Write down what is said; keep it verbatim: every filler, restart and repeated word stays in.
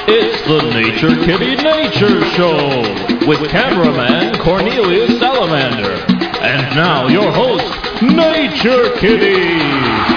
It's the Nature Kitty Nature Show with cameraman Cornelius Salamander. And now your host, Nature Kitty.